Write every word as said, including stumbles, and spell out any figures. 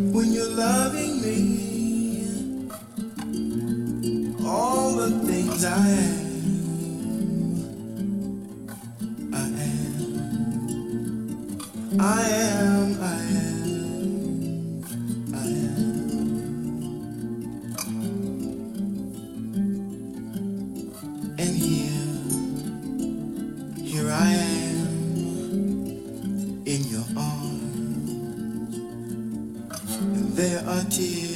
when you're loving me, all the things I am, I am, I am, I am, I am. And here, here I am in your arms, and there are tears